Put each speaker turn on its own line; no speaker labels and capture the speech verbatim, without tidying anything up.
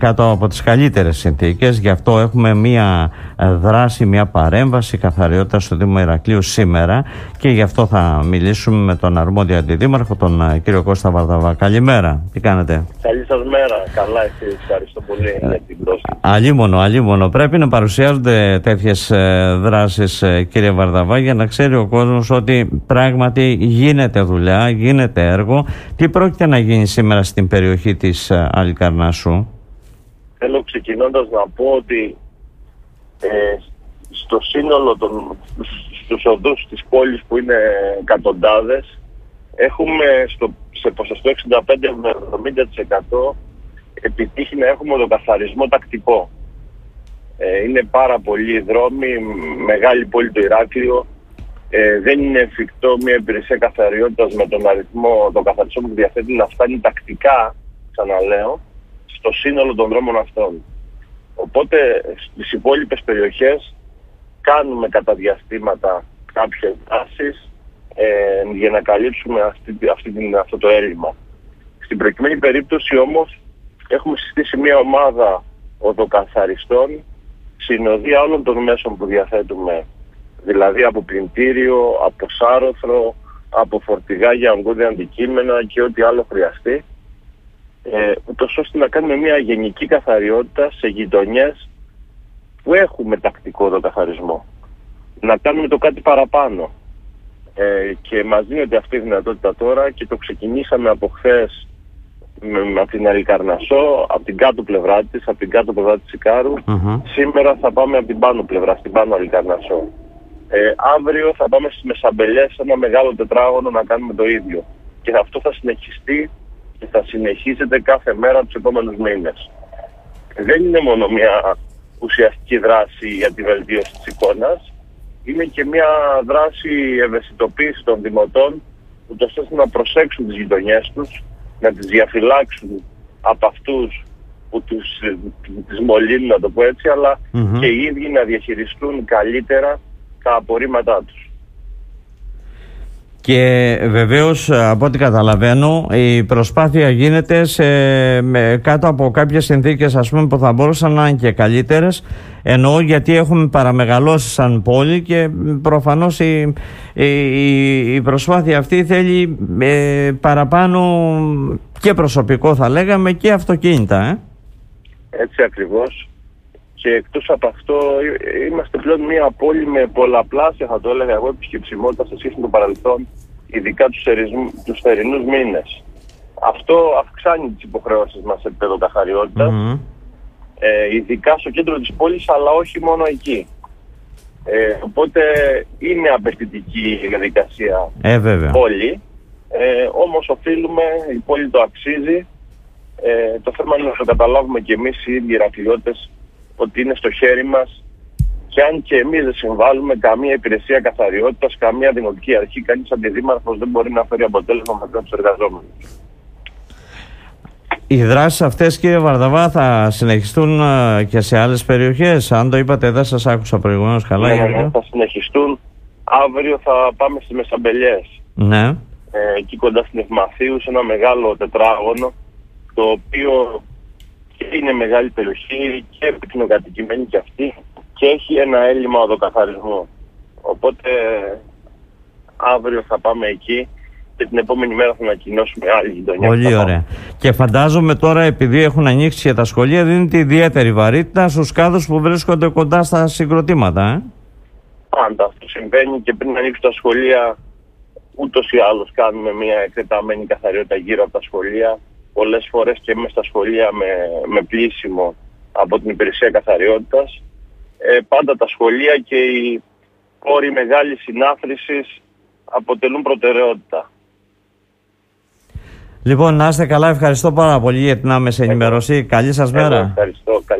κάτω από τις καλύτερες συνθήκες. Γι' αυτό έχουμε μία δράση, μία παρέμβαση καθαριότητα στο Δήμο Ηρακλείου σήμερα και γι' αυτό θα μιλήσουμε με τον αρμόδιο αντιδήμαρχο, τον κύριο Κώστα Βαρδαβά. Καλημέρα, τι κάνετε?
Καλή σας μέρα, καλά εσείς, ευχαριστώ πολύ ε, για την πρόσκληση.
Αλίμονο, αλίμονο. Πρέπει να παρουσιάζονται τέτοιες ε, δράσεις, ε, κύριε Βαρδαβά, για να ξέρει ο κόσμος ότι πράγματι γίνεται δουλειά, γίνεται έργο. Τι πρόκειται να γίνει σήμερα στην περιοχή της ε, Αλικαρνασσού?
Θέλω ξεκινώντας να πω ότι ε, στο σύνολο των, στους οδούς της πόλης, που είναι εκατοντάδες, έχουμε στο, σε ποσοστό εξήντα πέντε με εβδομήντα τοις εκατό επιτύχει να έχουμε οδοκαθαρισμό τακτικό. Ε, είναι πάρα πολλοί δρόμοι, μεγάλη πόλη το Ηράκλειο. Ε, δεν είναι εφικτό μια υπηρεσία καθαριότητας με τον αριθμό οδοκαθαρισμών που διαθέτει να φτάνει τακτικά, ξαναλέω, στο σύνολο των δρόμων αυτών. Οπότε στις υπόλοιπες περιοχές κάνουμε κατά διαστήματα κάποιες δράσεις ε, για να καλύψουμε αυτή, αυτή την, αυτό το έλλειμμα. Στην προκειμένη περίπτωση όμως έχουμε συστήσει μια ομάδα οδοκαθαριστών, συνοδεία όλων των μέσων που διαθέτουμε, δηλαδή από πλυντήριο, από σάρωθρο, από φορτηγά για αγκώδια αντικείμενα και ό,τι άλλο χρειαστεί, ε, ούτως ώστε να κάνουμε μια γενική καθαριότητα σε γειτονιές που έχουμε τακτικό οδοκαθαρισμό. Να κάνουμε το κάτι παραπάνω. Ε, και μας δίνεται αυτή η δυνατότητα τώρα και το ξεκινήσαμε από χθες από την Αλικαρνασσό, από την κάτω πλευρά της, από την κάτω πλευρά της Ικάρου. Mm-hmm. Σήμερα θα πάμε από την πάνω πλευρά, στην πάνω Αλικαρνασσό. Ε, αύριο θα πάμε στις Μεσαμπελιές, σε ένα μεγάλο τετράγωνο, να κάνουμε το ίδιο. Και αυτό θα συνεχιστεί και θα συνεχίζεται κάθε μέρα τους επόμενους μήνες. Δεν είναι μόνο μια ουσιαστική δράση για τη βελτίωση της εικόνας, είναι και μια δράση ευαισθητοποίησης των δημοτών, ούτως ώστε να προσέξουν τις γειτονιές τους, να τις διαφυλάξουν από αυτούς που τους, τις μολύνουν, να το πω έτσι, αλλά mm-hmm. και οι ίδιοι να διαχειριστούν καλύτερα τα απορρίμματά τους.
Και βεβαίως, από ό,τι καταλαβαίνω, η προσπάθεια γίνεται σε, με, κάτω από κάποιες συνθήκες, ας πούμε, που θα μπορούσαν να είναι και καλύτερες. Εννοώ γιατί έχουμε παραμεγαλώσει σαν πόλη και προφανώς η, η, η προσπάθεια αυτή θέλει ε, παραπάνω και προσωπικό, θα λέγαμε, και αυτοκίνητα. Ε?
Έτσι ακριβώς. Και εκτός από αυτό είμαστε πλέον μια πόλη με πολλαπλάσια, θα το έλεγα εγώ, επισκεψιμότητα σε σχέση με το παρελθόν, ειδικά τους, ερισμ, τους θερινούς μήνες. Αυτό αυξάνει τις υποχρεώσεις μας σε επίπεδο καθαριότητας, mm-hmm. ε, ειδικά στο κέντρο της πόλης, αλλά όχι μόνο εκεί. Ε, οπότε είναι απαιτητική η διαδικασία
ε, βέβαια.
πόλη, ε, όμως οφείλουμε, η πόλη το αξίζει. Ε, το θέμα είναι να το καταλάβουμε και εμείς οι ίδιοι Ηρακλειώτες, ότι είναι στο χέρι μας, και αν και εμείς δεν συμβάλλουμε, καμία υπηρεσία καθαριότητας, καμία δημοτική αρχή, κανείς αντιδήμαρχος δεν μπορεί να φέρει αποτέλεσμα με τους εργαζόμενους.
Οι δράσεις αυτές, κύριε Βαρδαβά, θα συνεχιστούν και σε άλλες περιοχές? Αν το είπατε, δεν σας άκουσα προηγουμένως καλά.
Ναι, ναι, θα συνεχιστούν. Αύριο θα πάμε στις Μεσαμπελιές.
Ναι.
Ε, εκεί κοντά στην Ευμαθίου, σε ένα μεγάλο τετράγωνο, το οποίο και είναι μεγάλη περιοχή και πυκνοκατοικημένη κι αυτή και έχει ένα έλλειμμα οδοκαθαρισμού. Οπότε αύριο θα πάμε εκεί και την επόμενη μέρα θα ανακοινώσουμε άλλη γειτονιά.
Πολύ ωραία. Και φαντάζομαι τώρα, επειδή έχουν ανοίξει και τα σχολεία, δίνεται ιδιαίτερη βαρύτητα στους κάδους που βρίσκονται κοντά στα συγκροτήματα. Ε?
Πάντα αυτό συμβαίνει, και πριν ανοίξουν τα σχολεία ούτως ή άλλως κάνουμε μια εκτεταμένη καθαριότητα γύρω από τα σχολεία. Πολλές φορές και μέσα στα σχολεία με, με πλήσιμο από την υπηρεσία καθαριότητας. Ε, πάντα τα σχολεία και οι όροι μεγάλης συνάθρησης αποτελούν προτεραιότητα.
Λοιπόν, να είστε καλά, ευχαριστώ πάρα πολύ για την άμεση ενημέρωση. Καλή σας μέρα.
Εγώ ευχαριστώ.